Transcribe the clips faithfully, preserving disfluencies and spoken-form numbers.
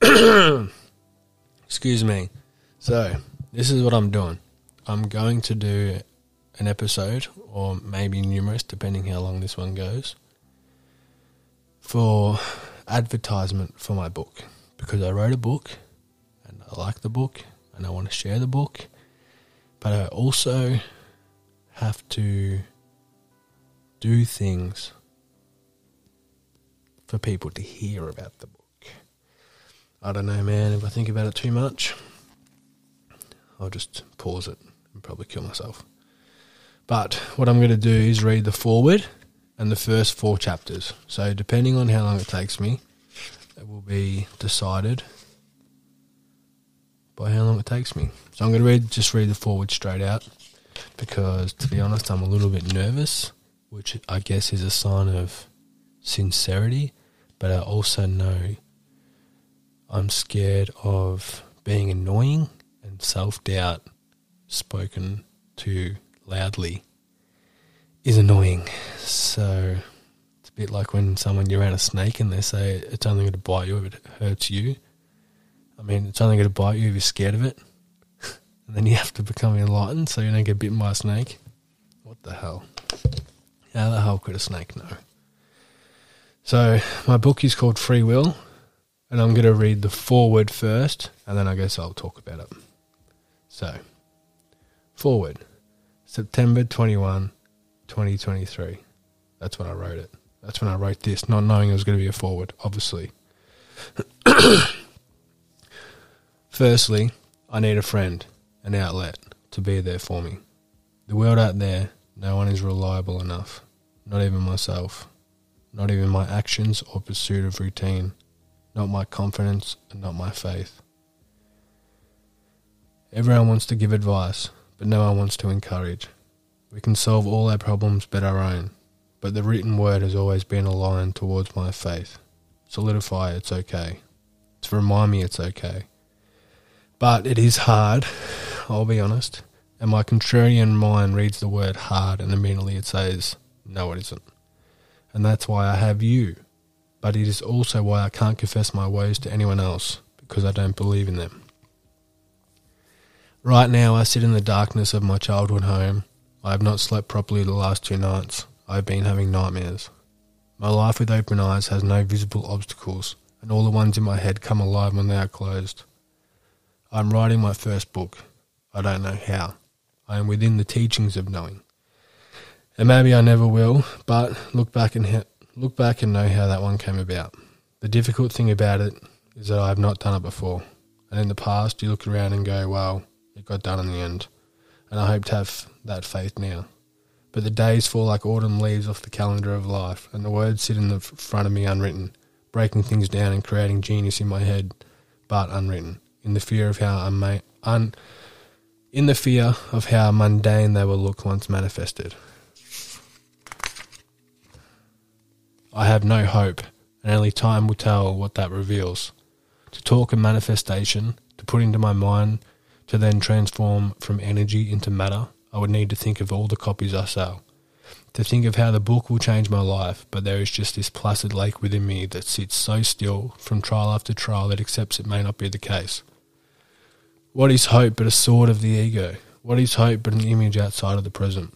Excuse me. So, this is what I'm doing. I'm going to do an episode, or maybe numerous, depending how long this one goes, for advertisement for my book. Because I wrote a book, and I like the book, and I want to share the book, but I also have to do things for people to hear about the book. I don't know, man. If I think about it too much, I'll just pause it and probably kill myself. But what I'm going to do is read the foreword and the first four chapters. So depending on how long it takes me, it will be decided by how long it takes me. So I'm going to read just read the foreword straight out because, to be honest, I'm a little bit nervous, which I guess is a sign of sincerity, but I also know I'm scared of being annoying, and self-doubt spoken to loudly is annoying. So it's a bit like when someone, you're around a snake and they say it's only going to bite you if it hurts you. I mean, it's only going to bite you if you're scared of it. And then you have to become enlightened so you don't get bitten by a snake. What the hell? How the hell could a snake know? So my book is called Free Will, and I'm going to read the foreword first, and then I guess I'll talk about it. So, foreword, September twenty-first, twenty twenty-three. That's when I wrote it. That's when I wrote this, not knowing it was going to be a foreword, obviously. Firstly, I need a friend, an outlet, to be there for me. The world out there, no one is reliable enough. Not even myself. Not even my actions or pursuit of routine. Not my confidence and not my faith. Everyone wants to give advice, but no one wants to encourage. We can solve all our problems but our own, but the written word has always been a line towards my faith. Solidify it's okay. To remind me it's okay. But it is hard, I'll be honest, and my contrarian mind reads the word hard and immediately it says, no it isn't. And that's why I have you. But it is also why I can't confess my woes to anyone else, because I don't believe in them. Right now I sit in the darkness of my childhood home. I have not slept properly the last two nights. I have been having nightmares. My life with open eyes has no visible obstacles, and all the ones in my head come alive when they are closed. I am writing my first book. I don't know how. I am within the teachings of knowing. And maybe I never will, but look back and he- look back and know how that one came about. The difficult thing about it is that I have not done it before. And in the past, you look around and go, well, it got done in the end. And I hope to have that faith now. But the days fall like autumn leaves off the calendar of life, and the words sit in the front of me unwritten, breaking things down and creating genius in my head, but unwritten, in the fear of how unma- un- in the fear of how mundane they will look once manifested. I have no hope, and only time will tell what that reveals. To talk a manifestation, to put into my mind, to then transform from energy into matter, I would need to think of all the copies I sell. To think of how the book will change my life, but there is just this placid lake within me that sits so still from trial after trial that accepts it may not be the case. What is hope but a sword of the ego? What is hope but an image outside of the present?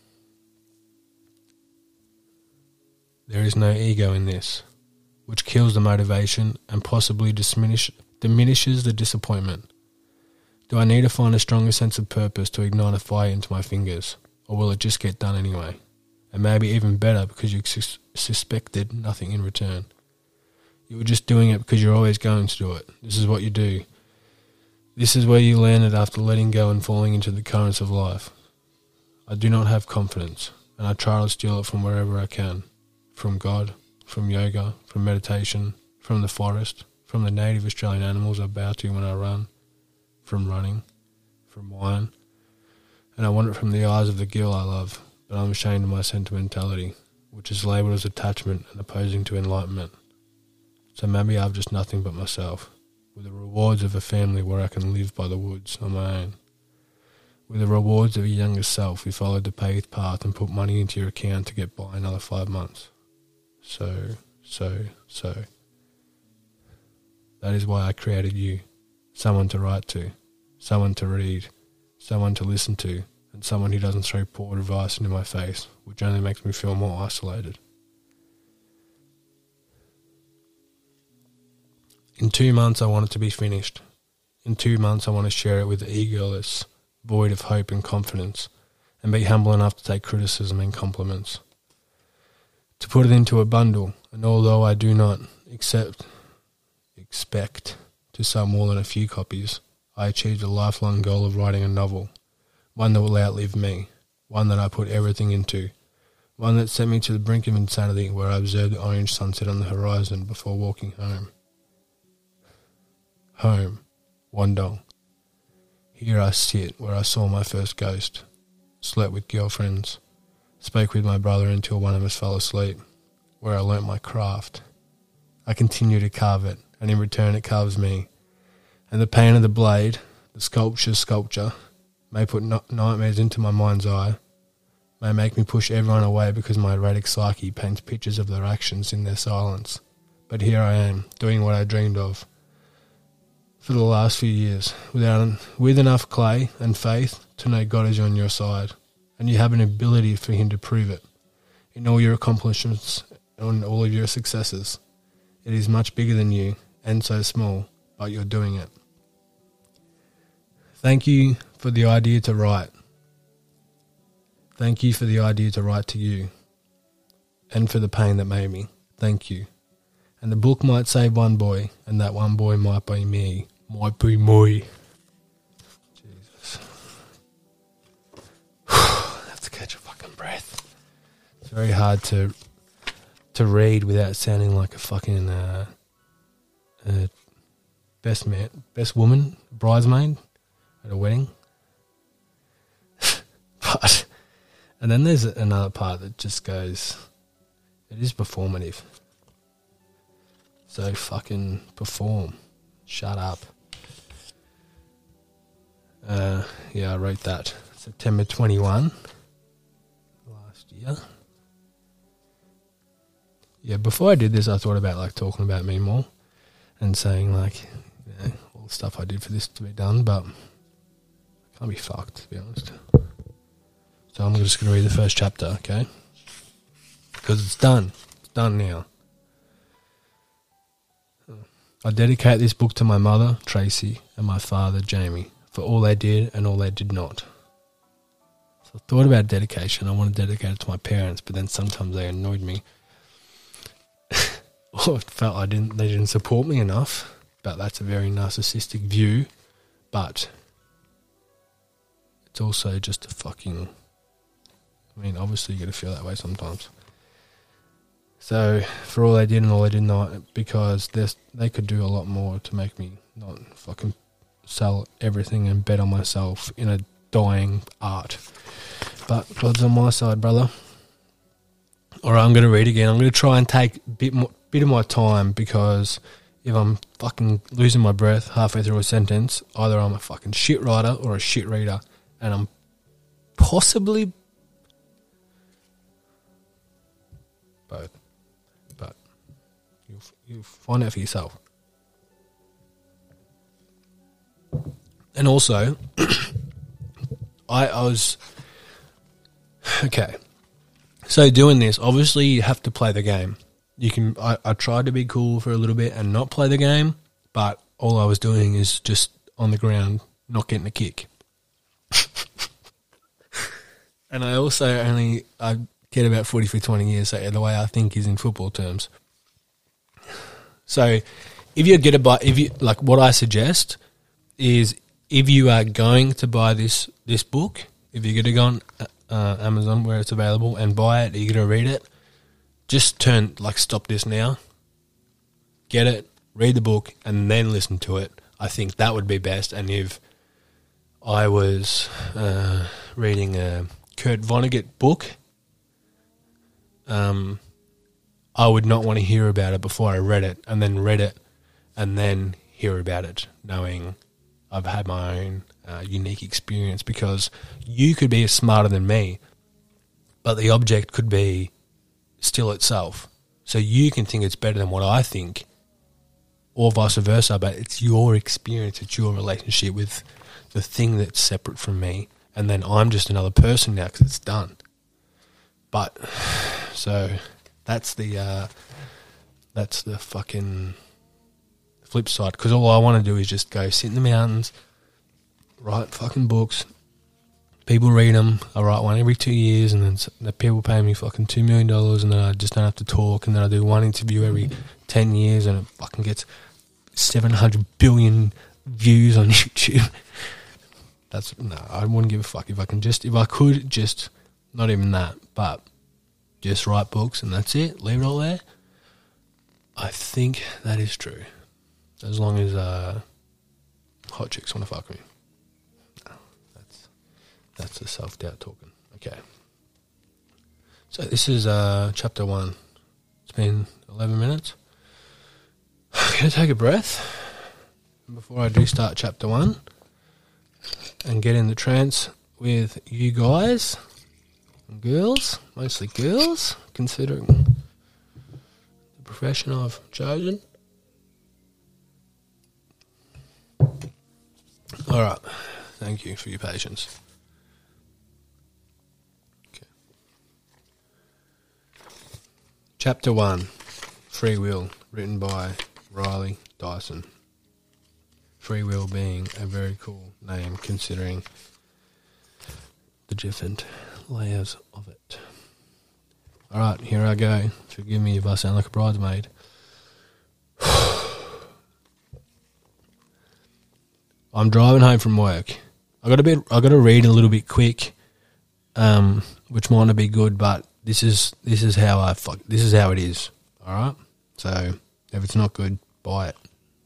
There is no ego in this, which kills the motivation and possibly diminish, diminishes the disappointment. Do I need to find a stronger sense of purpose to ignite a fire into my fingers, or will it just get done anyway? And maybe even better because you sus- suspected nothing in return. You were just doing it because you're always going to do it. This is what you do. This is where you landed after letting go and falling into the currents of life. I do not have confidence, and I try to steal it from wherever I can. From God, from yoga, from meditation, from the forest, from the native Australian animals I bow to when I run, from running, from wine. And I want it from the eyes of the girl I love, but I'm ashamed of my sentimentality, which is labelled as attachment and opposing to enlightenment. So maybe I've just nothing but myself, with the rewards of a family where I can live by the woods on my own. With the rewards of a younger self who followed the paved path and put money into your account to get by another five months. So, so, so. That is why I created you. Someone to write to, someone to read, someone to listen to, and someone who doesn't throw poor advice into my face, which only makes me feel more isolated. In two months, I want it to be finished. In two months, I want to share it with the egoless, void of hope and confidence, and be humble enough to take criticism and compliments. To put it into a bundle, and although I do not accept, expect to sell more than a few copies, I achieved a lifelong goal of writing a novel, one that will outlive me, one that I put everything into, one that sent me to the brink of insanity where I observed the orange sunset on the horizon before walking home. Home, Wandong. Here I sit where I saw my first ghost, slept with girlfriends, spoke with my brother until one of us fell asleep, where I learnt my craft. I continue to carve it, and in return it carves me. And the pain of the blade, the sculpture's sculpture, may put no- nightmares into my mind's eye, may make me push everyone away because my erratic psyche paints pictures of their actions in their silence. But here I am, doing what I dreamed of for the last few years, without with enough clay and faith to know God is on your side, and you have an ability for Him to prove it. In all your accomplishments and all of your successes, it is much bigger than you, and so small, but you're doing it. Thank you for the idea to write. Thank you for the idea to write to you, and for the pain that made me. Thank you. And the book might save one boy, and that one boy might be me. Might be me. Jesus. I have to catch a fucking breath. It's very hard to to read without sounding like a fucking uh, uh, best man, best woman, bridesmaid at a wedding. But and then there's another part that just goes, it is performative. So fucking perform. Shut up. Uh, yeah, I wrote that September twenty-first last year. Yeah, before I did this, I thought about like talking about me more and saying like, you know, all the stuff I did for this to be done, but I can't be fucked, to be honest. So I'm just going to read the first chapter, okay? Because it's done. It's done now. I dedicate this book to my mother, Tracy, and my father, Jamie, for all they did and all they did not. So I thought about dedication. I want to dedicate it to my parents, but then sometimes they annoyed me. Or it felt I didn't, they didn't support me enough, but that's a very narcissistic view. But it's also just a fucking, I mean, obviously you got to feel that way sometimes. So, for all they did and all they did not, because they could do a lot more to make me not fucking sell everything and bet on myself in a dying art. But God's on my side, brother. Alright, I'm going to read again. I'm going to try and take a bit, more, bit of my time, because if I'm fucking losing my breath halfway through a sentence, either I'm a fucking shit writer or a shit reader, and I'm possibly both. You'll, you'll find out for yourself. And also, I, I was... Okay. So doing this, obviously you have to play the game. You can. I, I tried to be cool for a little bit and not play the game, but all I was doing is just on the ground, not getting a kick. And I also only... I get about forty for twenty years, so the way I think is in football terms. So, if you get a buy, if you like, what I suggest is if you are going to buy this this book, if you're going to go on uh, Amazon where it's available and buy it, you're going to read it, just turn like stop this now, get it, read the book, and then listen to it. I think that would be best. And if I was uh, reading a Kurt Vonnegut book, um. I would not want to hear about it before I read it, and then read it, and then hear about it, knowing I've had my own uh, unique experience, because you could be smarter than me, but the object could be still itself. So you can think it's better than what I think, or vice versa, but it's your experience, it's your relationship with the thing that's separate from me, and then I'm just another person now because it's done. But, so, that's the, uh, that's the fucking flip side, because all I want to do is just go sit in the mountains, write fucking books, people read them, I write one every two years, and then the people pay me fucking two million dollars, and then I just don't have to talk, and then I do one interview every ten years, and it fucking gets seven hundred billion views on YouTube. That's, no, I wouldn't give a fuck if I can just, if I could just, not even that, but just write books and that's it, leave it all there. I think that is true. As long as uh, hot chicks want to fuck me. No, that's, that's the self-doubt talking. Okay. So this is uh, chapter one. It's been eleven minutes. I'm going to take a breath before I do start chapter one and get in the trance with you guys and girls, mostly girls, considering the profession I've chosen. All right. Thank you for your patience. Okay. Chapter one, Free Will, written by Riley Dyson. Free Will being a very cool name considering the different layers of it. Alright, here I go. Forgive me if I sound like a bridesmaid. I'm driving home from work. I got a bit I gotta read a little bit quick, um, which might not be good, but this is this is how I fuck this is how it is. Alright? So if it's not good, buy it.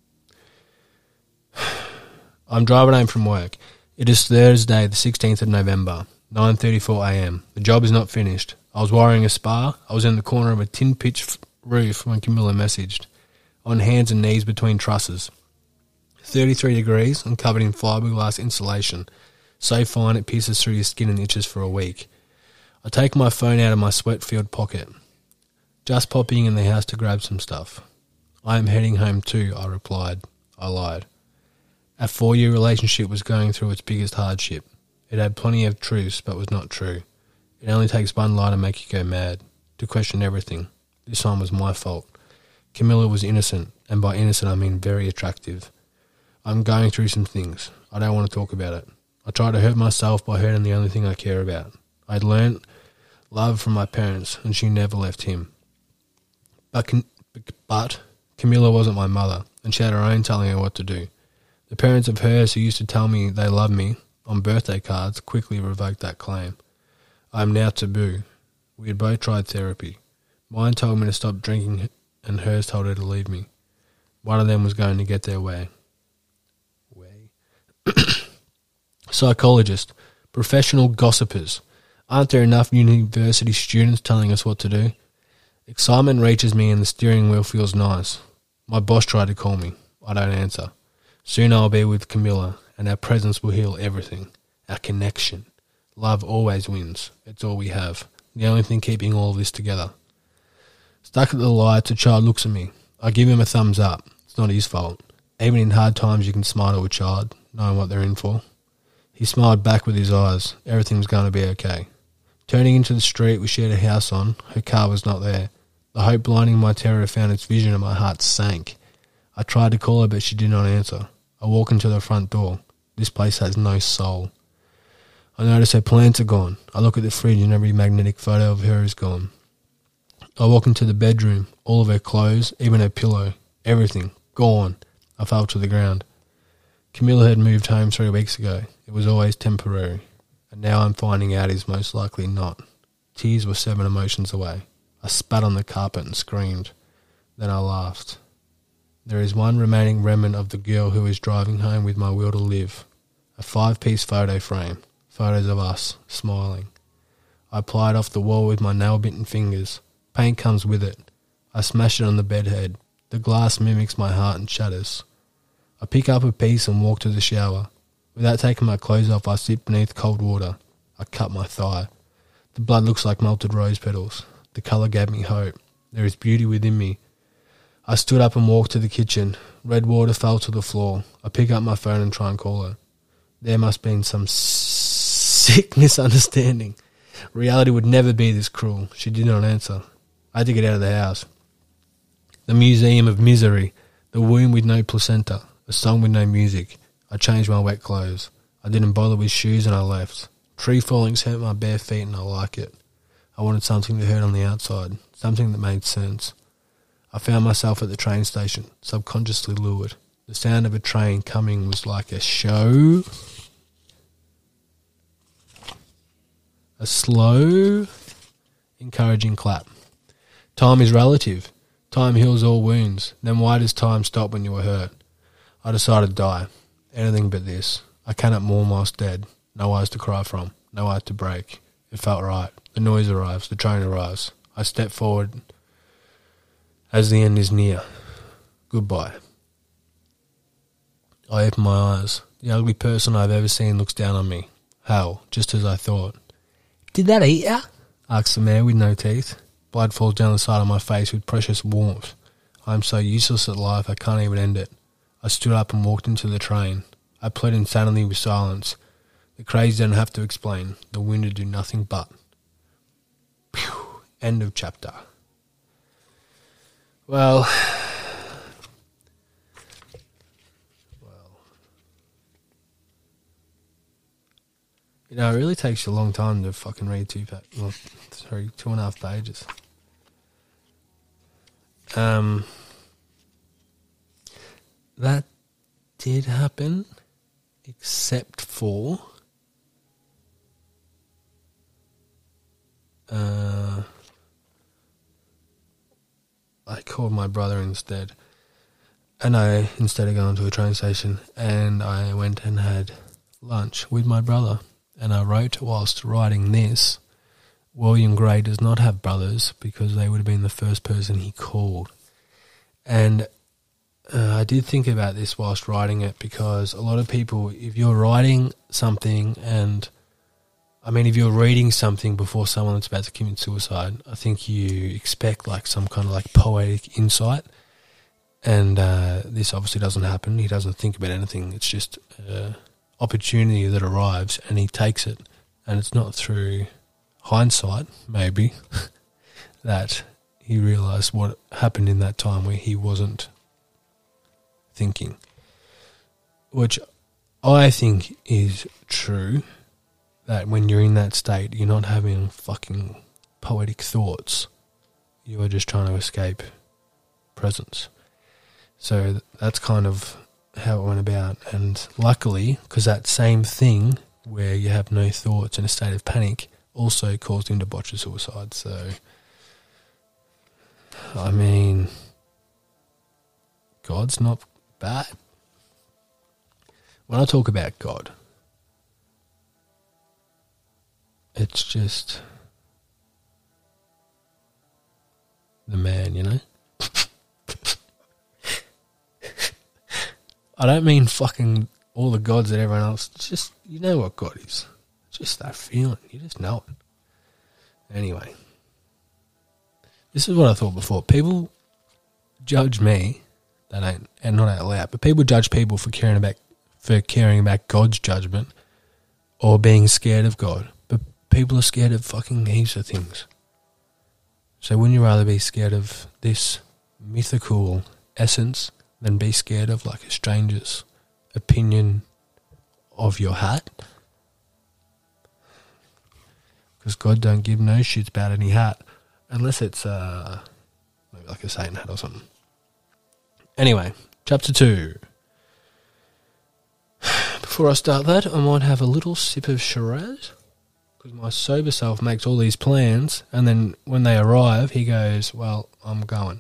I'm driving home from work. It is Thursday, the sixteenth of November, nine thirty-four a.m. The job is not finished. I was wiring a spar. I was in the corner of a tin pitch roof when Camilla messaged, on hands and knees between trusses. thirty-three degrees and covered in fiberglass insulation, so fine it pierces through your skin and itches for a week. I take my phone out of my sweat-filled pocket. Just popping in the house to grab some stuff. I am heading home too, I replied. I lied. Our four-year relationship was going through its biggest hardship. It had plenty of truths, but was not true. It only takes one lie to make you go mad, to question everything. This one was my fault. Camilla was innocent, and by innocent I mean very attractive. I'm going through some things. I don't want to talk about it. I tried to hurt myself by hurting the only thing I care about. I'd learnt love from my parents, and she never left him. But, but Camilla wasn't my mother, and she had her own telling her what to do. The parents of hers who used to tell me they loved me on birthday cards quickly revoked that claim. I am now taboo. We had both tried therapy. Mine told me to stop drinking, and hers told her to leave me. One of them was going to get their way. Way. Psychologist. Professional gossipers. Aren't there enough university students telling us what to do? Excitement reaches me and the steering wheel feels nice. My boss tried to call me. I don't answer. Soon I'll be with Camilla, and our presence will heal everything. Our connection. Love always wins. It's all we have. The only thing keeping all of this together. Stuck at the lights, a child looks at me. I give him a thumbs up. It's not his fault. Even in hard times you can smile to a child, knowing what they're in for. He smiled back with his eyes. Everything's going to be okay. Turning into the street we shared a house on, her car was not there. The hope blinding my terror found its vision and my heart sank. I tried to call her but she did not answer. I walk into the front door. This place has no soul. I notice her plants are gone. I look at the fridge and every magnetic photo of her is gone. I walk into the bedroom. All of her clothes, even her pillow, everything, gone. I fell to the ground. Camilla had moved home three weeks ago. It was always temporary. And now I'm finding out is most likely not. Tears were seven emotions away. I spat on the carpet and screamed. Then I laughed. There is one remaining remnant of the girl who is driving home with my will to live. A five-piece photo frame. Photos of us, smiling. I ply it off the wall with my nail-bitten fingers. Paint comes with it. I smash it on the bedhead. The glass mimics my heart and shatters. I pick up a piece and walk to the shower. Without taking my clothes off, I sit beneath cold water. I cut my thigh. The blood looks like melted rose petals. The colour gave me hope. There is beauty within me. I stood up and walked to the kitchen. Red water fell to the floor. I pick up my phone and try and call her. There must have been some sick misunderstanding. Reality would never be this cruel. She did not answer. I had to get out of the house. The Museum of Misery. The womb with no placenta. A song with no music. I changed my wet clothes. I didn't bother with shoes and I left. Tree fallings hurt my bare feet and I like it. I wanted something that hurt on the outside. Something that made sense. I found myself at the train station, subconsciously lured. The sound of a train coming was like a show. A slow, encouraging clap. Time is relative. Time heals all wounds. Then why does time stop when you are hurt? I decided to die. Anything but this. I cannot mourn whilst dead. No eyes to cry from. No eyes to break. It felt right. The noise arrives. The train arrives. I step forward as the end is near. Goodbye. I open my eyes. The ugly person I've ever seen looks down on me. Hell, just as I thought. Did that eat ya? Asks the man with no teeth. Blood falls down the side of my face with precious warmth. I am so useless at life I can't even end it. I stood up and walked into the train. I pled insanity with silence. The crazy don't have to explain. The wounded do nothing but. Phew. End of chapter. Well, well, you know, it really takes you a long time to fucking read two, pa- well, sorry, two and a half pages. Um, that did happen, except for uh. I called my brother instead, and I, instead of going to a train station, and I went and had lunch with my brother, and I wrote whilst writing this, William Gray does not have brothers because they would have been the first person he called. And uh, I did think about this whilst writing it because a lot of people, if you're writing something and I mean, if you're reading something before someone that's about to commit suicide, I think you expect like some kind of like poetic insight. And uh, this obviously doesn't happen. He doesn't think about anything. It's just an opportunity that arrives and he takes it. And it's not through hindsight, maybe, that he realised what happened in that time where he wasn't thinking. Which I think is true. That when you're in that state, you're not having fucking poetic thoughts. You are just trying to escape presence. So that's kind of how it went about. And luckily, because that same thing where you have no thoughts in a state of panic also caused him to botch a suicide. So, I mean, God's not bad. When I talk about God, it's just the man, you know? I don't mean fucking all the gods that everyone else, it's just, you know what God is. It's just that feeling. You just know it. Anyway. This is what I thought before. People judge me, they don't, and not out loud, but people judge people for caring about, for caring about God's judgment or being scared of God. But people are scared of fucking heaps of things. So wouldn't you rather be scared of this mythical essence than be scared of like a stranger's opinion of your hat? Because God don't give no shits about any hat unless it's uh, maybe like a Satan hat or something. Anyway, chapter two. Before I start that, I might have a little sip of Shiraz. Because my sober self makes all these plans, and then when they arrive, he goes, well, I'm going.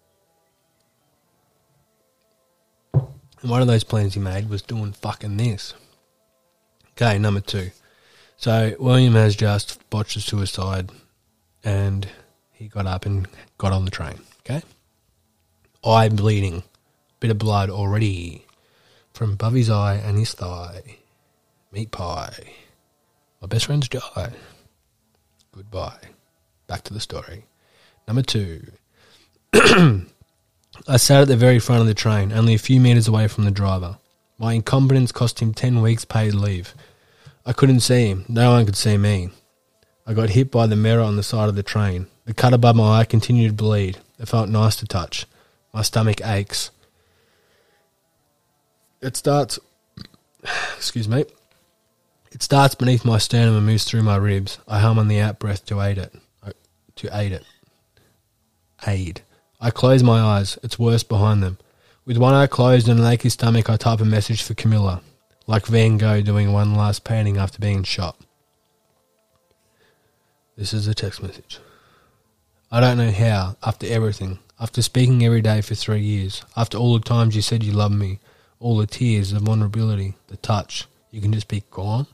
And one of those plans he made was doing fucking this. Okay, number two. So, William has just botched a suicide, and he got up and got on the train, okay? Eye bleeding. Bit of blood already from above his eye and his thigh. Meat pie. My best friend's die. Goodbye. Back to the story. Number two. I sat at the very front of the train, only a few metres away from the driver. My incompetence cost him ten weeks paid leave. I couldn't see him. No one could see me. I got hit by the mirror on the side of the train. The cut above my eye continued to bleed. It felt nice to touch. My stomach aches. It starts... Excuse me. It starts beneath my sternum and moves through my ribs. I hum on the out-breath to aid it. To aid it. Aid. I close my eyes. It's worse behind them. With one eye closed and an achy stomach, I type a message for Camilla, like Van Gogh doing one last painting after being shot. This is a text message. I don't know how, after everything, after speaking every day for three years, after all the times you said you loved me, all the tears, the vulnerability, the touch, you can just be gone?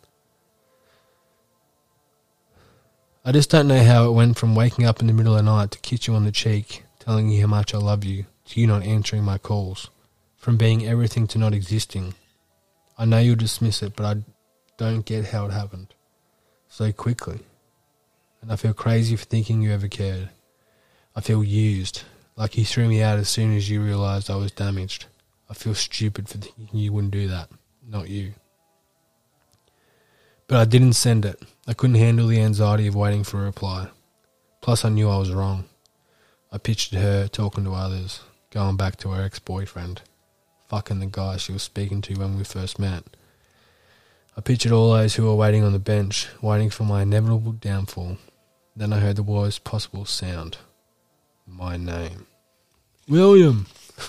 I just don't know how it went from waking up in the middle of the night to kiss you on the cheek, telling you how much I love you, to you not answering my calls, from being everything to not existing. I know you'll dismiss it, but I don't get how it happened so quickly. And I feel crazy for thinking you ever cared. I feel used, like you threw me out as soon as you realised I was damaged. I feel stupid for thinking you wouldn't do that, not you. But I didn't send it. I couldn't handle the anxiety of waiting for a reply. Plus I knew I was wrong. I pictured her talking to others, going back to her ex-boyfriend, fucking the guy she was speaking to when we first met. I pictured all those who were waiting on the bench, waiting for my inevitable downfall. Then I heard the worst possible sound. My name. William!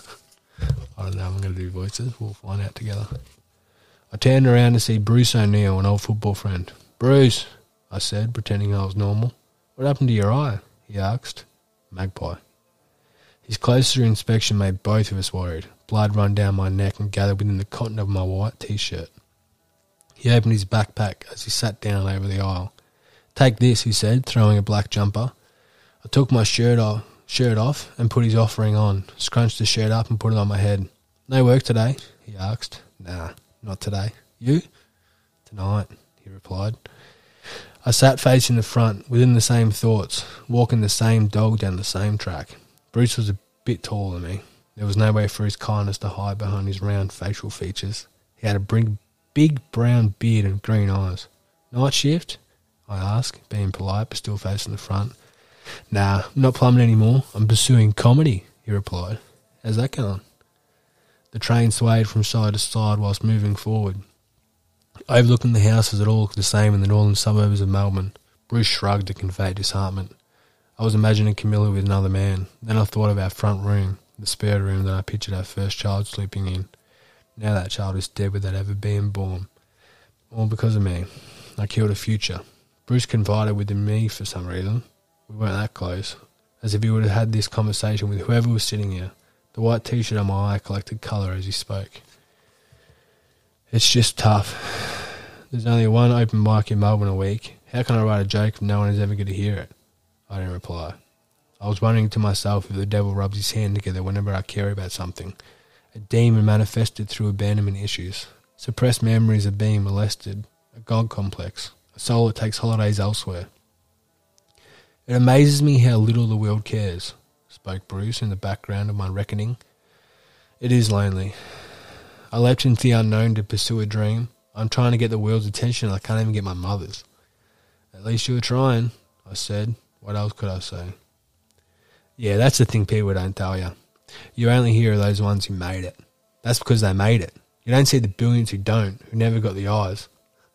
I don't know, I'm going to do voices. We'll find out together. I turned around to see Bruce O'Neill, an old football friend. Bruce, I said, pretending I was normal. What happened to your eye? He asked. Magpie. His closer inspection made both of us worried. Blood ran down my neck and gathered within the cotton of my white t-shirt. He opened his backpack as he sat down over the aisle. Take this, he said, throwing a black jumper. I took my shirt off, shirt off and put his offering on, scrunched the shirt up and put it on my head. No work today? He asked. Nah, not today. You? Tonight, he replied. I sat facing the front, within the same thoughts, walking the same dog down the same track. Bruce was a bit taller than me. There was no way for his kindness to hide behind his round facial features. He had a big, big brown beard and green eyes. Night shift? I asked, being polite but still facing the front. Nah, I'm not plumbing anymore. I'm pursuing comedy, he replied. How's that going? The train swayed from side to side whilst moving forward. Overlooking the houses that all looked the same in the northern suburbs of Melbourne, Bruce shrugged to convey disheartenment. I was imagining Camilla with another man. Then I thought of our front room, the spare room that I pictured our first child sleeping in. Now that child is dead without ever being born. All because of me. I killed a future. Bruce confided with me for some reason. We weren't that close. As if he would have had this conversation with whoever was sitting here. The white t-shirt on my eye collected colour as he spoke. It's just tough. There's only one open mic in Melbourne a week. How can I write a joke if no one is ever going to hear it? I didn't reply. I was wondering to myself if the devil rubs his hand together whenever I care about something. A demon manifested through abandonment issues. Suppressed memories of being molested. A God complex. A soul that takes holidays elsewhere. It amazes me how little the world cares, spoke Bruce in the background of my reckoning. It is lonely. I leapt into the unknown to pursue a dream. I'm trying to get the world's attention and I can't even get my mother's. At least you were trying, I said. What else could I say? Yeah, that's the thing people don't tell you. You only hear of those ones who made it. That's because they made it. You don't see the billions who don't, who never got the eyes.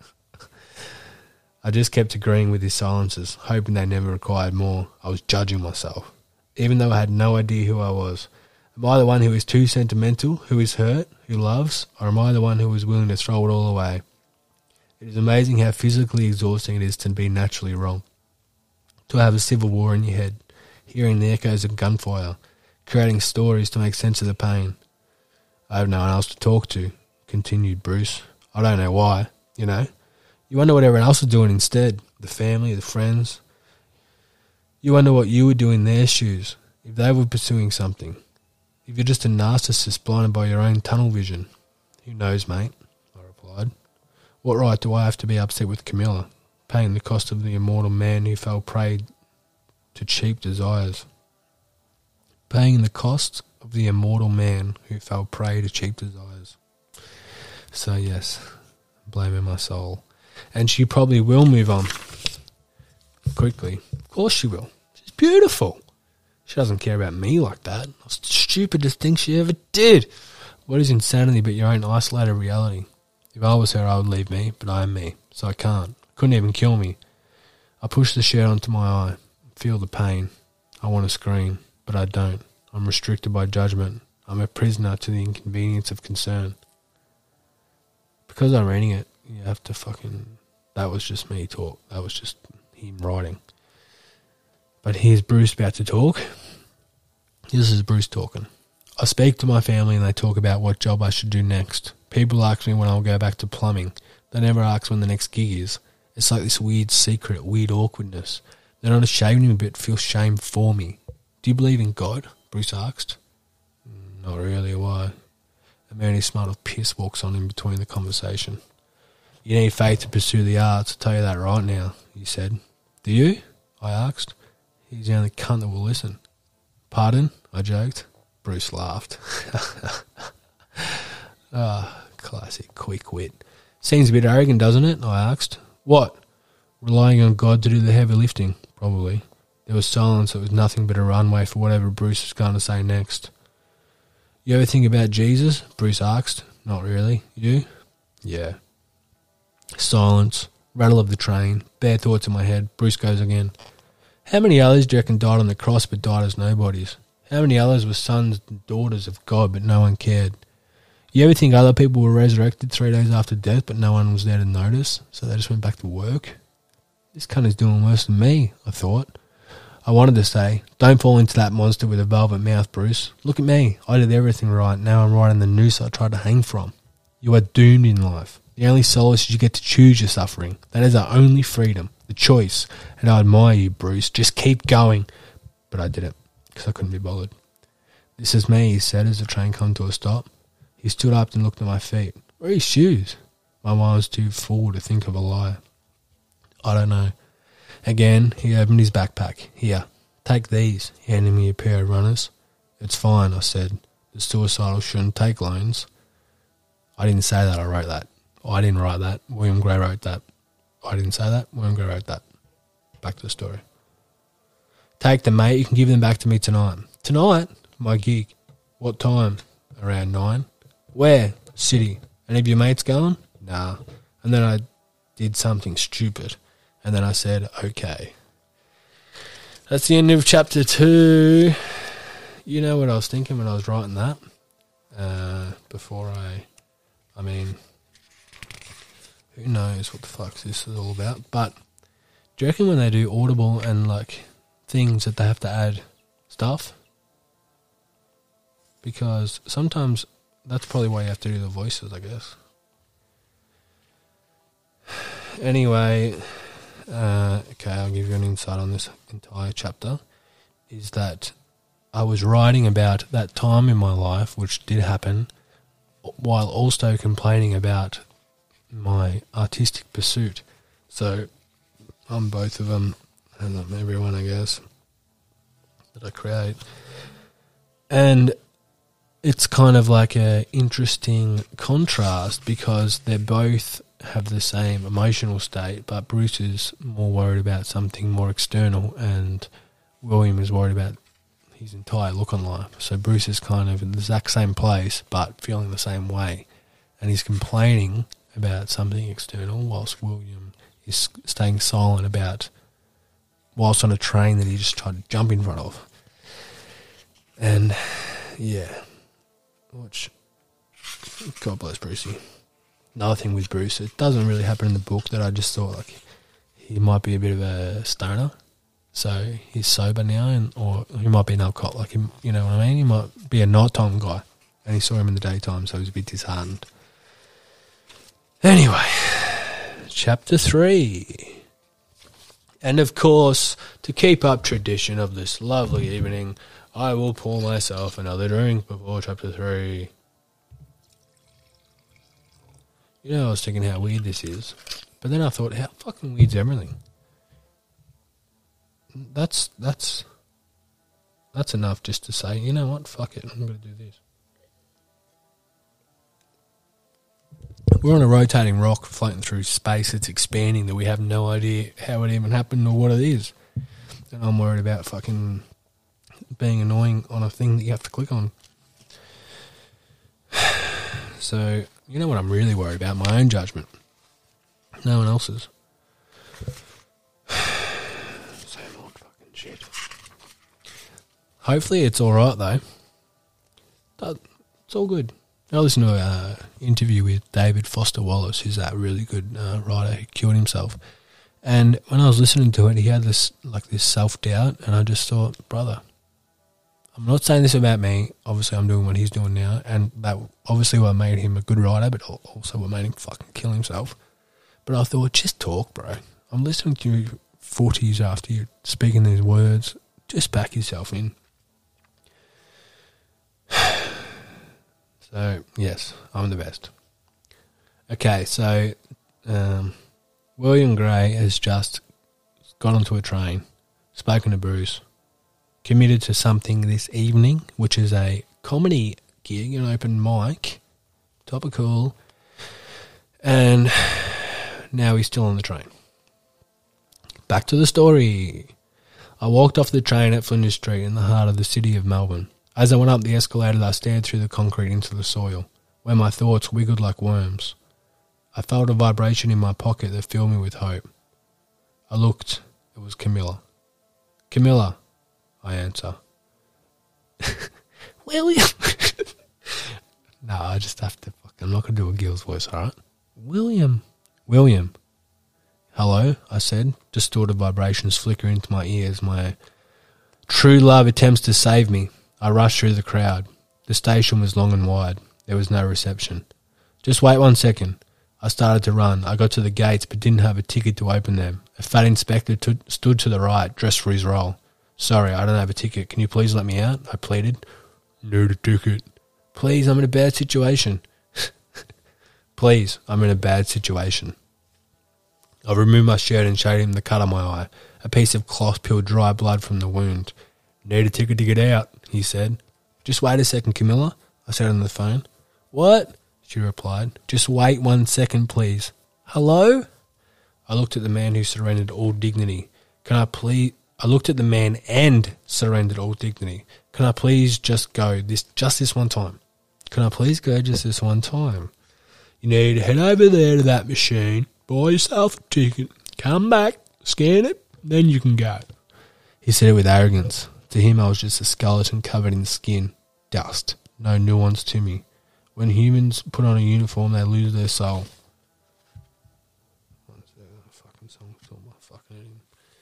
I just kept agreeing with his silences, hoping they never required more. I was judging myself, even though I had no idea who I was. Am I the one who is too sentimental, who is hurt, who loves, or am I the one who is willing to throw it all away? It is amazing how physically exhausting it is to be naturally wrong. To have a civil war in your head, hearing the echoes of gunfire, creating stories to make sense of the pain. I have no one else to talk to, continued Bruce. I don't know why, you know. You wonder what everyone else is doing instead, the family, the friends. You wonder what you would do in their shoes, if they were pursuing something. If you're just a narcissist blinded by your own tunnel vision. Who knows, mate, I replied. What right do I have to be upset with Camilla, paying the cost of the immortal man who fell prey to cheap desires? Paying the cost, of the immortal man who fell prey to cheap desires. So yes, blaming my soul. And she probably will move on quickly. Of course she will. She's beautiful. She doesn't care about me like that. That's the stupidest thing she ever did. What is insanity but your own isolated reality? If I was her, I would leave me, but I am me, so I can't. Couldn't even kill me. I push the shirt onto my eye, feel the pain. I want to scream, but I don't. I'm restricted by judgment. I'm a prisoner to the inconvenience of concern. Because I'm reading it, you have to fucking... That was just me talk. That was just him writing. But here's Bruce about to talk. This is Bruce talking. I speak to my family and they talk about what job I should do next. People ask me when I'll go back to plumbing. They never ask when the next gig is. It's like this weird secret, weird awkwardness. They're not ashamed of me but feel shame for me. Do you believe in God? Bruce asked. Not really, why? A man who smelled of piss walks on in between the conversation. You need faith to pursue the arts, I'll tell you that right now, he said. Do you? I asked. He's the only cunt that will listen. Pardon? I joked. Bruce laughed. Ah, classic quick wit. Seems a bit arrogant, doesn't it? I asked. What? Relying on God to do the heavy lifting? Probably. There was silence. It was nothing but a runway for whatever Bruce was going to say next. You ever think about Jesus? Bruce asked. Not really. You? Yeah. Silence. Rattle of the train. Bare thoughts in my head. Bruce goes again. How many others do you reckon died on the cross but died as nobodies? How many others were sons and daughters of God but no one cared? You ever think other people were resurrected three days after death but no one was there to notice, so they just went back to work? This cunt is doing worse than me, I thought. I wanted to say, don't fall into that monster with a velvet mouth, Bruce. Look at me. I did everything right. Now I'm right in the noose I tried to hang from. You are doomed in life. The only solace is you get to choose your suffering. That is our only freedom, the choice. And I admire you, Bruce. Just keep going. But I didn't, because I couldn't be bothered. This is me, he said as the train came to a stop. He stood up and looked at my feet. Where are his shoes? My mind was too full to think of a lie. I don't know. Again, he opened his backpack. Here, take these, handing me a pair of runners. It's fine, I said. The suicidal shouldn't take loans. I didn't say that, I wrote that. I didn't write that. William Gray wrote that. I didn't say that. William Gray wrote that. Back to the story. Take them, mate. You can give them back to me tonight. Tonight? My gig. What time? Around nine. Where? City. Any of your mates going? Nah. And then I did something stupid. And then I said, okay. That's the end of chapter two. You know what I was thinking when I was writing that? Uh, before I, I mean, who knows what the fuck this is all about. But do you reckon when they do Audible and like things that they have to add stuff? Because sometimes that's probably why you have to do the voices, I guess. Anyway, uh, okay, I'll give you an insight on this entire chapter. Is that I was writing about that time in my life, which did happen, while also complaining about my artistic pursuit. So, I'm both of them, and I'm everyone, I guess, that I create. And it's kind of like a interesting contrast because they both have the same emotional state, but Bruce is more worried about something more external and William is worried about his entire look on life. So Bruce is kind of in the exact same place but feeling the same way, and he's complaining about something external whilst William is staying silent about whilst on a train that he just tried to jump in front of. And yeah, which, God bless Brucey. Another thing with Bruce, it doesn't really happen in the book, that I just thought like he might be a bit of a stoner, so he's sober now, and or he might be an alcoholic, like him, you know what I mean? He might be a nighttime guy, and he saw him in the daytime, so he was a bit disheartened. Anyway, chapter three. And of course, to keep up tradition of this lovely evening, I will pour myself another drink before chapter three. You know, I was thinking how weird this is, but then I thought, how fucking weird's everything? That's that's That's enough just to say, you know what, fuck it, I'm going to do this. We're on a rotating rock floating through space. It's expanding that we have no idea how it even happened or what it is. And I'm worried about fucking being annoying on a thing that you have to click on. So, you know what I'm really worried about? My own judgment. No one else's. Same old fucking shit. Hopefully it's alright though. But it's all good. I listened to an interview with David Foster Wallace, who's that really good uh, writer who killed himself. And when I was listening to it, he had this like this self-doubt, and I just thought, brother, I'm not saying this about me. Obviously, I'm doing what he's doing now, and that obviously what made him a good writer, but also what made him fucking kill himself. But I thought, just talk, bro. I'm listening to you forties after you speaking these words. Just back yourself in. So, yes, I'm the best. Okay, so um, William Gray has just got onto a train, spoken to Bruce, committed to something this evening, which is a comedy gig, an open mic, topical, and now he's still on the train. Back to the story. I walked off the train at Flinders Street in the heart of the city of Melbourne. As I went up the escalator, I stared through the concrete into the soil, where my thoughts wiggled like worms. I felt a vibration in my pocket that filled me with hope. I looked. It was Camilla. Camilla, I answer. William. No, I just have to fuck. I'm not going to do a Gil's voice, alright? William. William. Hello, I said. Distorted vibrations flicker into my ears. My true love attempts to save me. I rushed through the crowd. The station was long and wide. There was no reception. Just wait one second. I started to run. I got to the gates but didn't have a ticket to open them. A fat inspector t- stood to the right, dressed for his role. Sorry, I don't have a ticket. Can you please let me out? I pleaded. Need a ticket. Please, I'm in a bad situation. Please, I'm in a bad situation. I removed my shirt and showed him the cut on my eye. A piece of cloth peeled dry blood from the wound. Need a ticket to get out, he said. Just wait a second, Camilla, I said on the phone. What? She replied. Just wait one second, please. Hello? I looked at the man who surrendered all dignity. Can I please... I looked at the man and surrendered all dignity. Can I please just go this just this one time? Can I please go just this one time? You need to head over there to that machine, buy yourself a ticket, come back, scan it, then you can go. He said it with arrogance. To him, I was just a skeleton covered in skin, dust, no nuance to me. When humans put on a uniform, they lose their soul. One second, fucking song, all my fucking.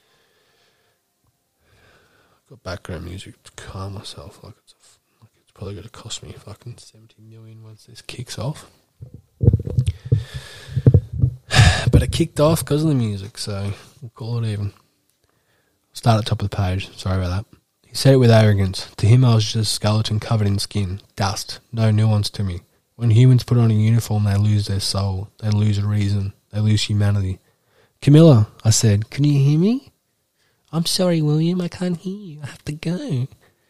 I've got background music to calm myself. Like it's, a, like it's probably going to cost me fucking seventy million once this kicks off. But it kicked off because of the music, so we'll call it even. Start at the top of the page. Sorry about that. He said it with arrogance. To him, I was just a skeleton covered in skin, dust, no nuance to me. When humans put on a uniform, they lose their soul. They lose a reason. They lose humanity. Camilla, I said, can you hear me? I'm sorry, William, I can't hear you. I have to go.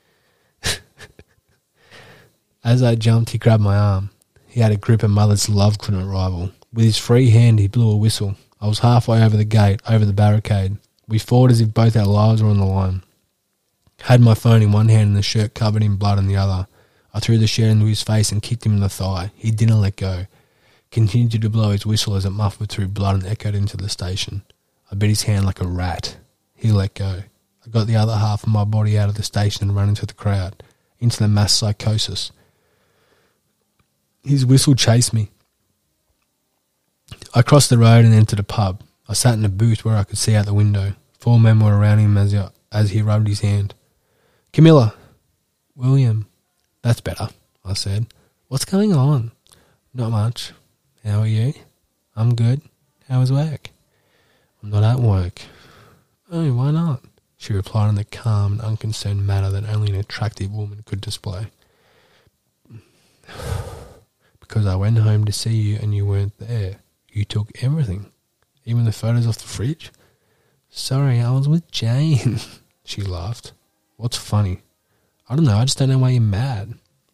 As I jumped, he grabbed my arm. He had a grip a mother's love couldn't rival. With his free hand, he blew a whistle. I was halfway over the gate, over the barricade. We fought as if both our lives were on the line. Had my phone in one hand and the shirt covered in blood in the other. I threw the shirt into his face and kicked him in the thigh. He didn't let go. Continued to blow his whistle as it muffled through blood and echoed into the station. I bit his hand like a rat. He let go. I got the other half of my body out of the station and ran into the crowd, into the mass psychosis. His whistle chased me. I crossed the road and entered a pub. I sat in a booth where I could see out the window. Four men were around him as he, as he rubbed his hand. Camilla. William. That's better, I said. What's going on? Not much. How are you? I'm good. How was work? I'm not at work. Oh, why not? She replied in the calm and unconcerned manner that only an attractive woman could display. Because I went home to see you and you weren't there. You took everything. Even the photos off the fridge? Sorry, I was with Jane. She laughed. What's funny? I don't know. I just don't know why you're mad.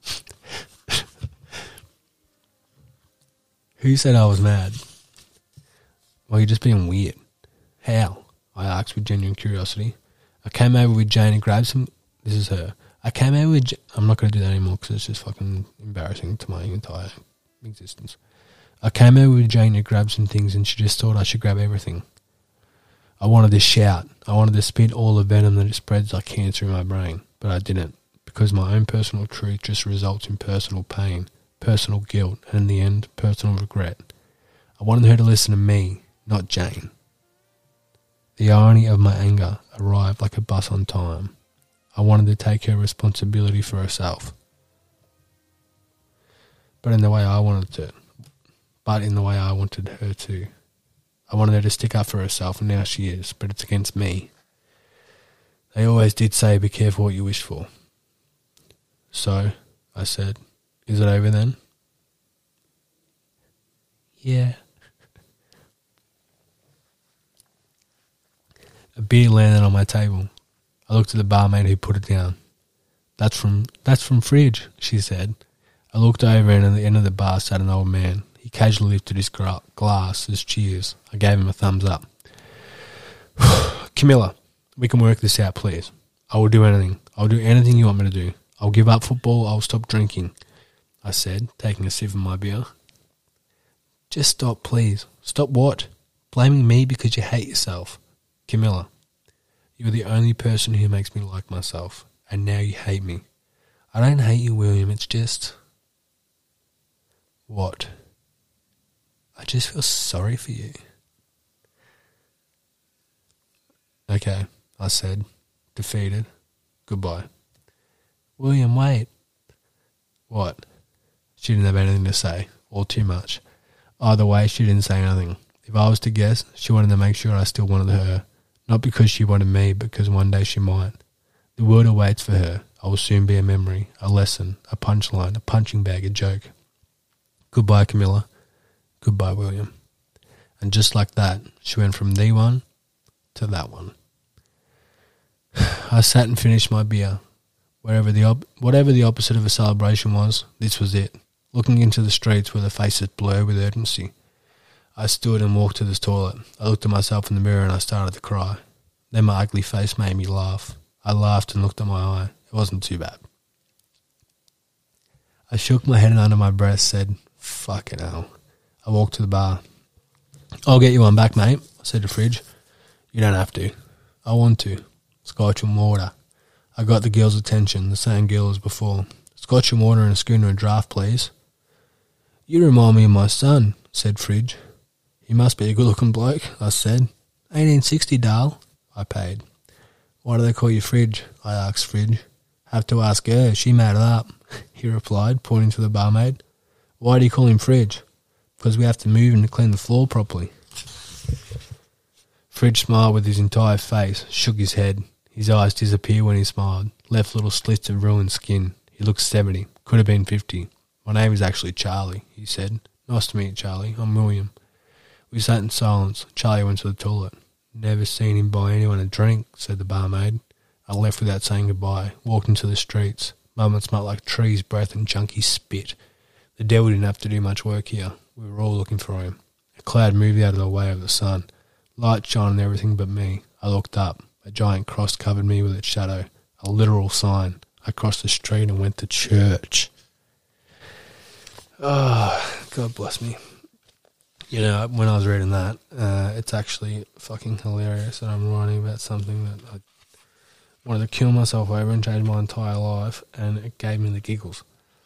Who said I was mad? Well, you're just being weird. How? I asked with genuine curiosity. I came over with Jane and grabbed some... This is her. I came over with... J- I'm not going to do that anymore because it's just fucking embarrassing to my entire existence. I came over with Jane to grab some things and she just thought I should grab everything. I wanted to shout. I wanted to spit all the venom that it spreads like cancer in my brain, but I didn't because my own personal truth just results in personal pain, personal guilt, and in the end, personal regret. I wanted her to listen to me, not Jane. The irony of my anger arrived like a bus on time. I wanted to take her responsibility for herself. But in the way I wanted to. But in the way I wanted her to. I wanted her to stick up for herself, and now she is, but it's against me. They always did say, be careful what you wish for. So, I said, is it over then? Yeah. A beer landed on my table. I looked at the barmaid who put it down. That's from that's from Fridge, she said. I looked over and at the end of the bar sat an old man. He casually lifted his gra- glass as cheers. I gave him a thumbs up. Camilla, we can work this out, please. I will do anything. I'll do anything you want me to do. I'll give up football. I'll stop drinking, I said, taking a sip of my beer. Just stop, please. Stop what? Blaming me because you hate yourself. Camilla, you're the only person who makes me like myself, and now you hate me. I don't hate you, William. It's just... What? I just feel sorry for you. Okay, I said, defeated. Goodbye. William, wait. What? She didn't have anything to say, or too much. Either way, she didn't say anything. If I was to guess, she wanted to make sure I still wanted her. Not because she wanted me, but because one day she might. The world awaits for her. I will soon be a memory, a lesson, a punchline, a punching bag, a joke. Goodbye, Camilla. Goodbye, William. And just like that, she went from the one to that one. I sat and finished my beer. Wherever the op- whatever the opposite of a celebration was, this was it. Looking into the streets where the faces blurred with urgency. I stood and walked to the toilet. I looked at myself in the mirror and I started to cry. Then my ugly face made me laugh. I laughed and looked at my eye. It wasn't too bad. I shook my head and under my breath said, fucking hell. I walked to the bar. I'll get you one back, mate, I said to Fridge. You don't have to. I want to. Scotch and water. I got the girl's attention, the same girl as before. Scotch and water and a schooner and draft, please. You remind me of my son, said Fridge. He must be a good-looking bloke, I said. eighteen sixty, Dale. I paid. Why do they call you Fridge? I asked Fridge. Have to ask her. She made it up, he replied, pointing to the barmaid. Why do you call him Fridge? Because we have to move him to clean the floor properly. Fridge smiled with his entire face, shook his head. His eyes disappeared when he smiled, left little slits of ruined skin. He looked seventy, could have been fifty. My name is actually Charlie, he said. Nice to meet you, Charlie. I'm William. We sat in silence. Charlie went to the toilet. Never seen him buy anyone a drink, said the barmaid. I left without saying goodbye, walked into the streets. Moment smelt like trees, breath and junky spit. The devil didn't have to do much work here. We were all looking for him. A cloud moved out of the way of the sun. Light shone on everything but me. I looked up. A giant cross covered me with its shadow. A literal sign. I crossed the street and went to church. Oh, God bless me. You know, when I was reading that, uh, it's actually fucking hilarious that I'm writing about something that I wanted to kill myself over and change my entire life, and it gave me the giggles.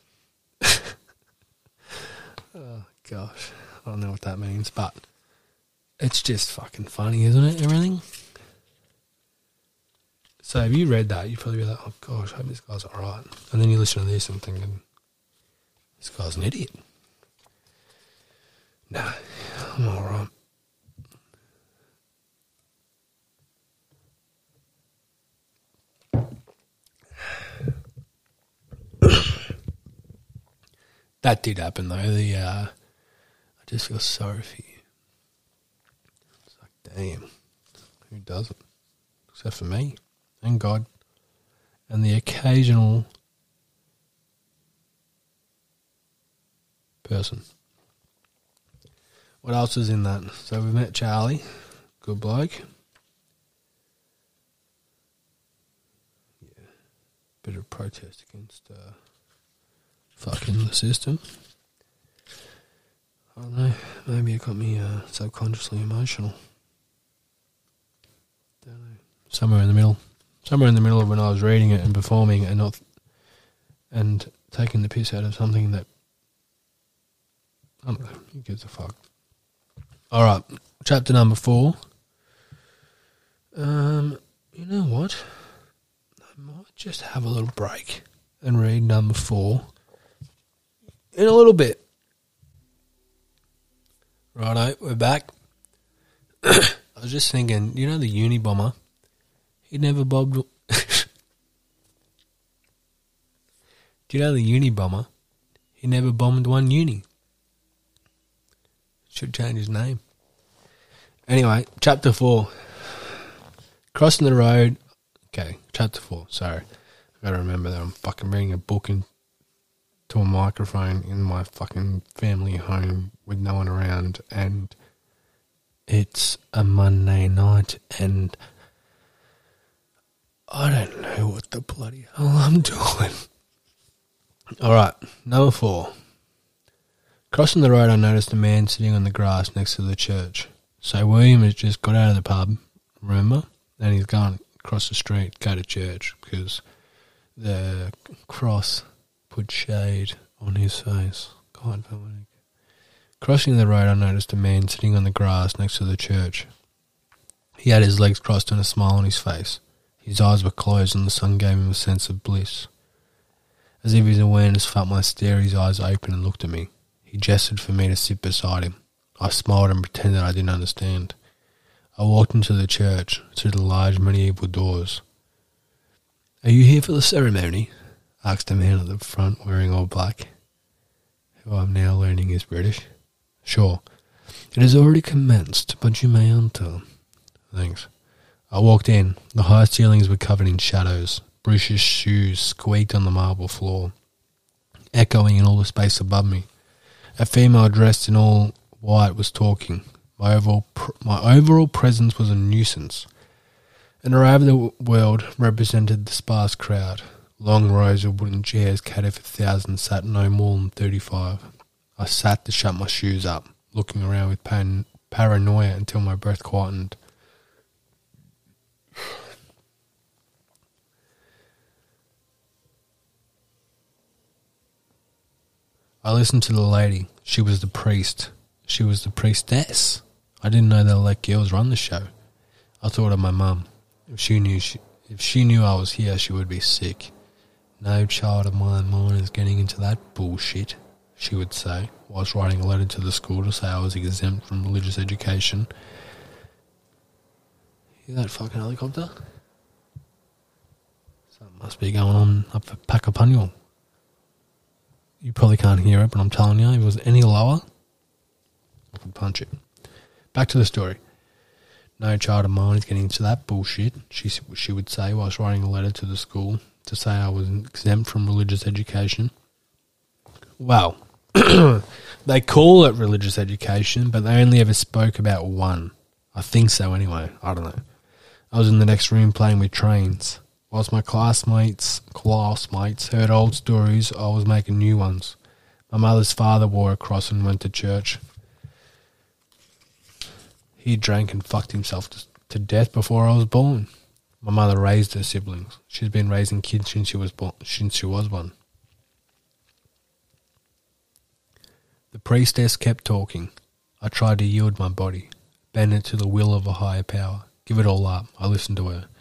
Oh, gosh. I don't know what that means, but it's just fucking funny, isn't it, everything? So if you read that, you'd probably be like, oh, gosh, I hope this guy's all right. And then you listen to this and thinking, this guy's an idiot. Nah, I'm all right. That did happen, though. The uh, I just feel sorry for you. It's like, damn, who doesn't? Except for me and God and the occasional person. What else is in that? So we met Charlie, good bloke. Yeah, bit of protest against uh, fucking the system. I don't know, maybe it got me uh, subconsciously emotional. Don't know. Somewhere in the middle. Somewhere in the middle of when I was reading it and performing and not and taking the piss out of something that I don't know, who gives a fuck. Alright, chapter number four. Um, you know what? I might just have a little break and read number four in a little bit. Righto, we're back. I was just thinking, you know the uni bomber? He never bobbed. Do you know the uni bomber? He never bombed one uni. Should change his name. Anyway, chapter four. Crossing the road. Okay, chapter four. Sorry. I gotta remember that I'm fucking reading a book into a microphone in my fucking family home with no one around, and it's a Monday night, and I don't know what the bloody hell I'm doing. Alright, number four. Crossing the road, I noticed a man sitting on the grass next to the church. So William has just got out of the pub, remember? And he's gone across the street, go to church, because the cross put shade on his face. God, Dominic. Crossing the road, I noticed a man sitting on the grass next to the church. He had his legs crossed and a smile on his face. His eyes were closed and the sun gave him a sense of bliss. As if his awareness felt my stare, his eyes opened and looked at me. He gestured for me to sit beside him. I smiled and pretended I didn't understand. I walked into the church, through the large medieval doors. "Are you here for the ceremony?" asked a man at the front wearing all black, who I'm now learning is British. "Sure. It has already commenced, but you may enter." "Thanks." I walked in. The high ceilings were covered in shadows. Bruce's shoes squeaked on the marble floor, echoing in all the space above me. A female dressed in all white was talking. My overall, pr- my overall presence was a nuisance. An array of the world represented the sparse crowd. Long rows of wooden chairs catered for thousands sat no more than thirty-five. I sat to shut my shoes up, looking around with pan- paranoia until my breath quietened. I listened to the lady. She was the priest. She was the priestess. I didn't know they let girls run the show. I thought of my mum. If she knew she, if she knew I was here, she would be sick. "No child of mine mine is getting into that bullshit," she would say, whilst writing a letter to the school to say I was exempt from religious education. Hear that fucking helicopter? Something must be going on up at Pacapunyal. You probably can't hear it, but I'm telling you, if it was any lower, I could punch it. Back to the story. "No child of mine is getting into that bullshit," she she would say whilst writing a letter to the school to say I was exempt from religious education. Well, they call it religious education, but they only ever spoke about one. I think so anyway. I don't know. I was in the next room playing with trains. Whilst my classmates, classmates heard old stories, I was making new ones. My mother's father wore a cross and went to church. He drank and fucked himself to, to death before I was born. My mother raised her siblings. She's been raising kids since she was born, since she was one. The priestess kept talking. I tried to yield my body, bend it to the will of a higher power, give it all up. I listened to her.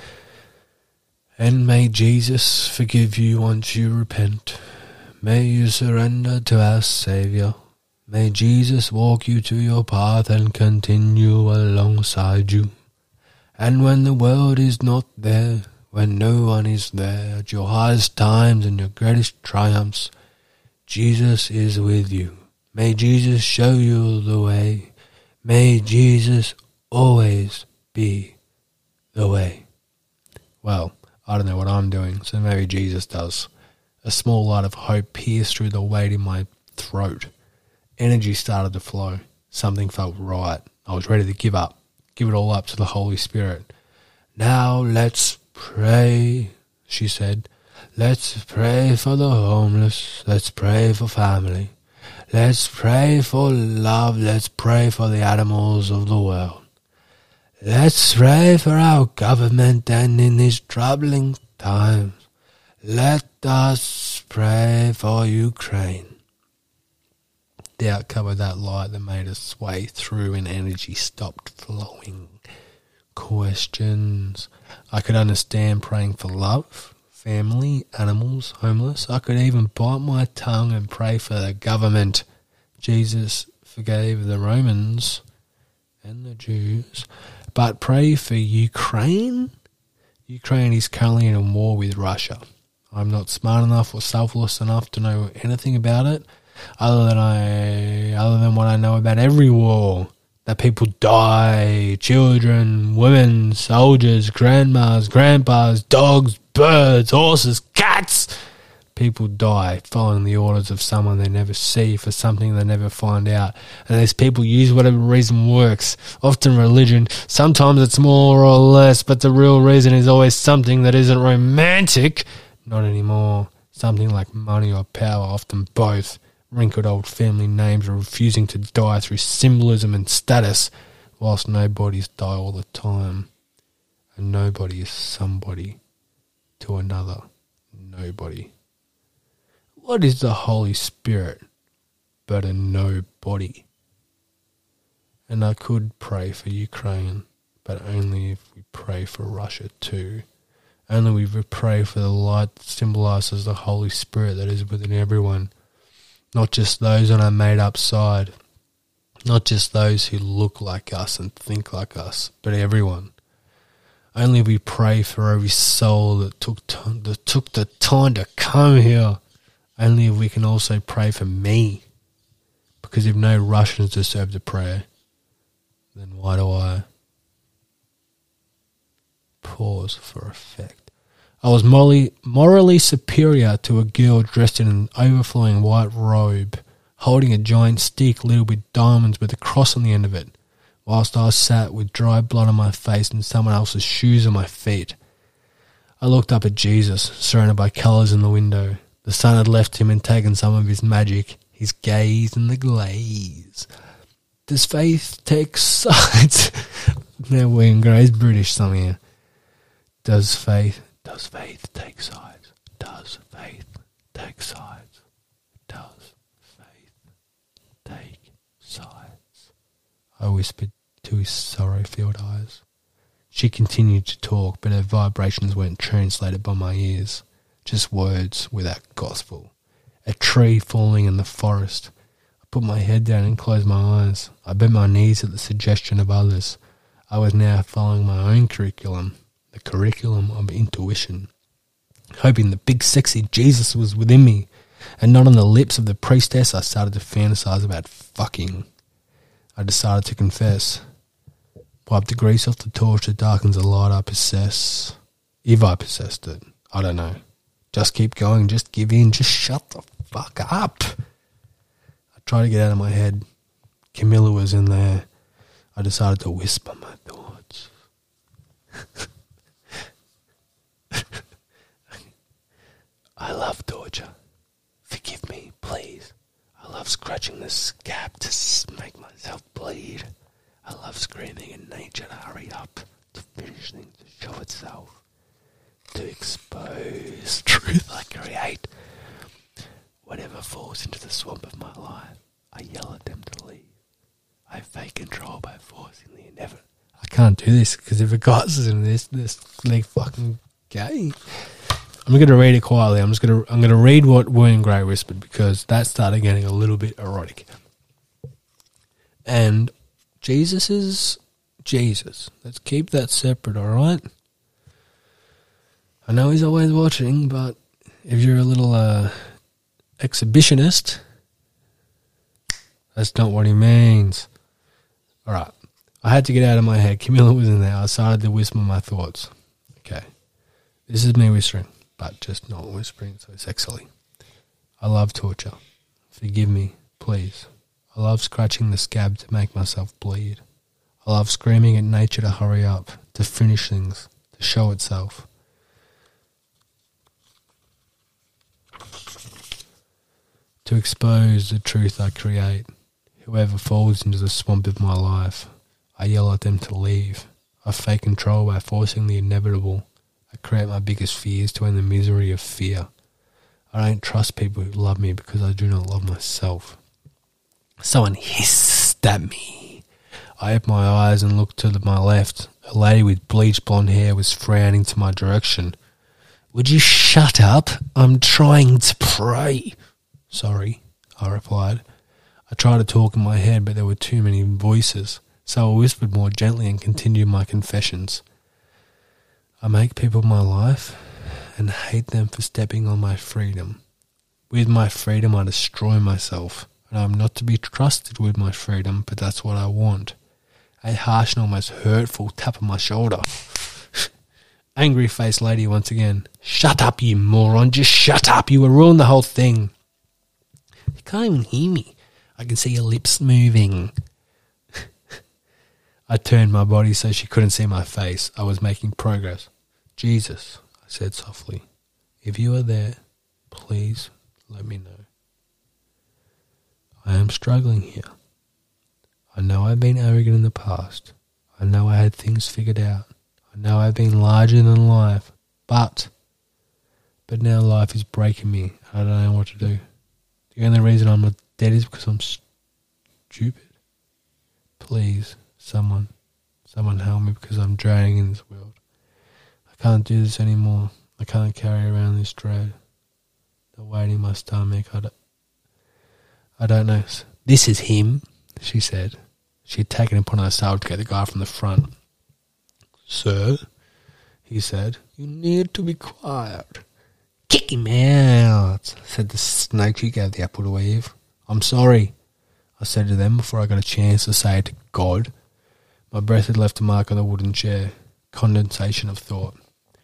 "And may Jesus forgive you once you repent. May you surrender to our Saviour. May Jesus walk you to your path and continue alongside you. And when the world is not there, when no one is there, at your highest times and your greatest triumphs, Jesus is with you. May Jesus show you the way. May Jesus always be the way." Well, I don't know what I'm doing, so maybe Jesus does. A small light of hope pierced through the weight in my throat. Energy started to flow. Something felt right. I was ready to give up, give it all up to the Holy Spirit. Now let's pray, she said. Let's pray for the homeless. Let's pray for family. Let's pray for love. Let's pray for the animals of the world. Let's pray for our government, and in these troubling times, let us pray for Ukraine. Doubt covered that light that made us sway through, and energy stopped flowing. Questions. I could understand praying for love, family, animals, homeless. I could even bite my tongue and pray for the government. Jesus forgave the Romans and the Jews. But pray for Ukraine? Ukraine is currently in a war with Russia. I'm not smart enough or selfless enough to know anything about it, other than I, other than what I know about every war. That people die, children, women, soldiers, grandmas, grandpas, dogs, birds, horses, cats. People die following the orders of someone they never see for something they never find out. And these people use whatever reason works, often religion. Sometimes it's more or less, but the real reason is always something that isn't romantic. Not anymore. Something like money or power, often both. Wrinkled old family names are refusing to die through symbolism and status, whilst nobodies die all the time. And nobody is somebody to another nobody. What is the Holy Spirit but a nobody? And I could pray for Ukraine, but only if we pray for Russia too. Only if we pray for the light that symbolises the Holy Spirit that is within everyone. Not just those on our made-up side. Not just those who look like us and think like us, but everyone. Only we pray for every soul that took time, that took the time to come here. Only if we can also pray for me. Because if no Russians deserve the prayer, then why do I? Pause for effect. I was morally, morally superior to a girl dressed in an overflowing white robe, holding a giant stick lit with diamonds with a cross on the end of it, whilst I sat with dry blood on my face and someone else's shoes on my feet. I looked up at Jesus, surrounded by colours in the window. The sun had left him and taken some of his magic, his gaze and the glaze. Does faith take sides? Now William Gray's British somehow. Does faith, does faith take sides? Does faith take sides? Does faith take sides? I whispered to his sorrow-filled eyes. She continued to talk, but her vibrations weren't translated by my ears. Just words without gospel. A tree falling in the forest. I put my head down and closed my eyes. I bent my knees at the suggestion of others. I was now following my own curriculum, the curriculum of intuition, hoping the big sexy Jesus was within me, and not on the lips of the priestess. I started to fantasize about fucking. I decided to confess. Wipe the grease off the torch that darkens the light I possess. If I possessed it, I don't know. Just keep going, just give in, just shut the fuck up. I tried to get out of my head. Camilla was in there. I decided to whisper my thoughts. I love torture. Forgive me, please. I love scratching the scab to make myself bleed. I love screaming at nature to hurry up, to finish things, to show itself, to expose truth I create. Whatever falls into the swamp of my life, I yell at them to leave. I fake control by forcing the inevitable. I can't do this because if a guy's in this, this they're fucking gay. I'm going to read it quietly. I'm just going to I'm going to read what William Gray whispered because that started getting a little bit erotic. And Jesus is Jesus. Let's keep that separate, all right? I know he's always watching, but if you're a little uh, exhibitionist, that's not what he means. All right. I had to get out of my head. Camilla was in there. I started to whisper my thoughts. Okay. This is me whispering, but just not whispering so sexily. I love torture. Forgive me, please. I love scratching the scab to make myself bleed. I love screaming at nature to hurry up, to finish things, to show itself. To expose the truth I create. Whoever falls into the swamp of my life, I yell at them to leave. I fake control by forcing the inevitable. I create my biggest fears to end the misery of fear. I don't trust people who love me because I do not love myself. Someone hissed at me. I opened my eyes and looked to the, my left. A lady with bleached blonde hair was frowning to my direction. Would you shut up? I'm trying to pray. Sorry, I replied. I tried to talk in my head, but there were too many voices, so I whispered more gently and continued my confessions. I make people my life and hate them for stepping on my freedom. With my freedom, I destroy myself, and I'm not to be trusted with my freedom, but that's what I want. A harsh and almost hurtful tap on my shoulder. Angry-faced lady once again. Shut up, you moron. Just shut up. You will ruin the whole thing. You can't even hear me. I can see your lips moving. I turned my body so she couldn't see my face. I was making progress. Jesus, I said softly, if you are there, please let me know. I am struggling here. I know I've been arrogant in the past. I know I had things figured out. I know I've been larger than life. But, but now life is breaking me. I don't know what to do. The only reason I'm not dead is because I'm stupid. Please, someone, someone help me because I'm drowning in this world. I can't do this anymore. I can't carry around this dread. The weight in my stomach. I don't, I don't know. This is him, she said. She had taken it upon herself to get the guy from the front. Sir, he said, you need to be quiet. Kick him out, said the snake who gave the apple to Eve. I'm sorry, I said to them before I got a chance to say it to God. My breath had left a mark on the wooden chair. Condensation of thought.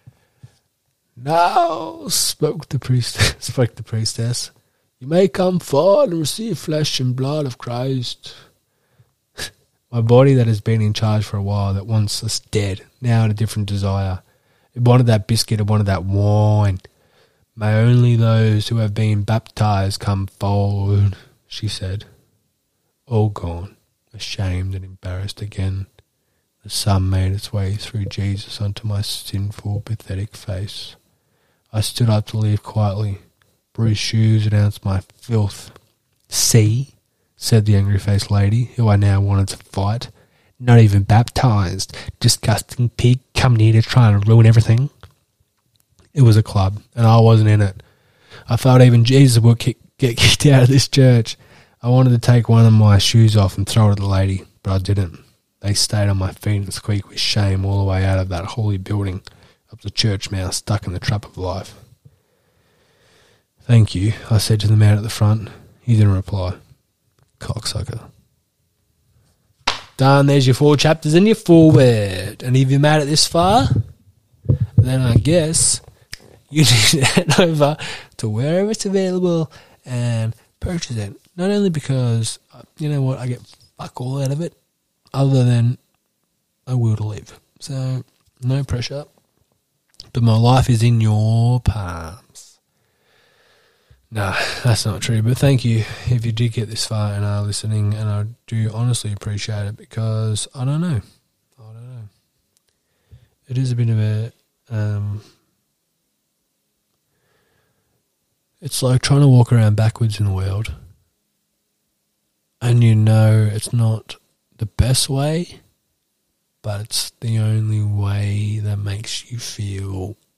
Now, spoke the priest, spoke the priestess, you may come forward and receive flesh and blood of Christ. My body that has been in charge for a while, that once was dead, now had a different desire. It wanted that biscuit, it wanted that wine. May only those who have been baptized come forward, she said. All gone, ashamed and embarrassed again. The sun made its way through Jesus onto my sinful, pathetic face. I stood up to leave quietly. Bruised shoes announced my filth. See, said the angry-faced lady, who I now wanted to fight. Not even baptized. Disgusting pig coming here to try and ruin everything. It was a club, and I wasn't in it. I felt even Jesus would kick, get kicked out of this church. I wanted to take one of my shoes off and throw it at the lady, but I didn't. They stayed on my feet and squeaked with shame all the way out of that holy building, up the church mouse stuck in the trap of life. Thank you, I said to the man at the front. He didn't reply. Cocksucker. Done, there's your four chapters and your foreword. And if you made it this far, then I guess you need to head over to wherever it's available and purchase it. Not only because, you know what, I get fuck all out of it, other than a will to live. So, no pressure. But my life is in your palms. No, that's not true. But thank you if you did get this far and are listening. And I do honestly appreciate it because I don't know. I don't know. It is a bit of a... Um, it's like trying to walk around backwards in the world. And you know it's not the best way, but it's the only way that makes you feel